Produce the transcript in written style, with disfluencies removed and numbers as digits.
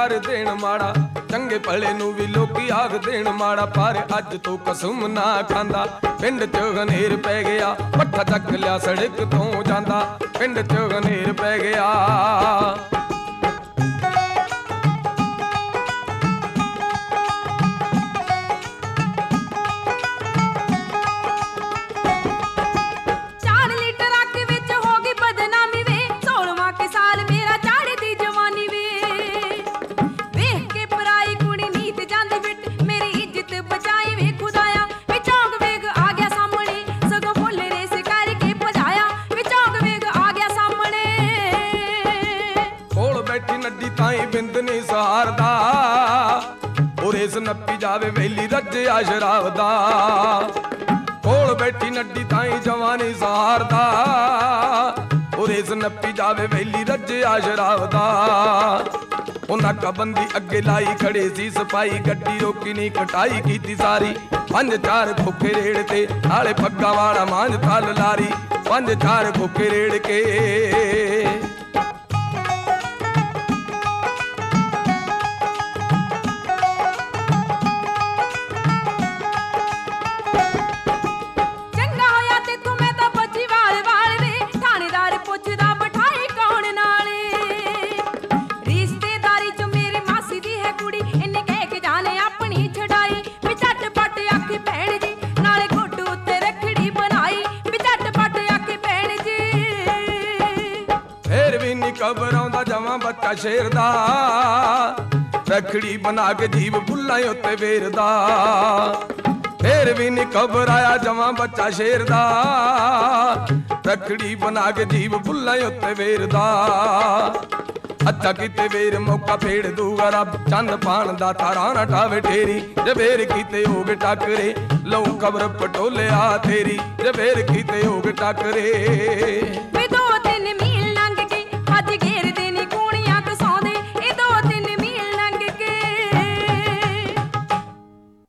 कर देण माड़ा, चंगे भले नूं भी लोकी आख देण माड़ा, पर अज तो कसम ना खांदा। पिंड च गनेर पै गया, पट्ठा चक लिया सड़क तो जांदा, पिंड च गनेर पै गया। बिंद नहीं सहारदा, और इस नप्पी जावे वेली रज्या शराब दा। कोल बैठी नड्डी ताई जवानी सहारदा, और इस नप्पी जावे वेली रज्या शराब दा। नाकाबंदी अगे लाई खड़े सी सपाई, गड्डी रोकी नहीं कटाई कीती सारी। 5-4 खोखे रेड़ ते नाले पग्गा वाला मांझ थाल लारी, 5-4 खोखे रेड़ के। खबर आउंदा जवां बच्चा शेर दा, रखड़ी बना के जीव बुल्ला उत्ते वेरदा। फिर भी नी खबर आया जवां बच्चा शेर दा, रखड़ी बना के जीव बुल्ला उत्ते वेरदा। अच्छा किते वेर मौका फेड़ दूगा रब, चंद पान दा तारा ना ठावे ठेरी। जबेर कीते होग टाकरे लऊ खबर पटोले आ तेरी, जबेर कीते होग टाकरे।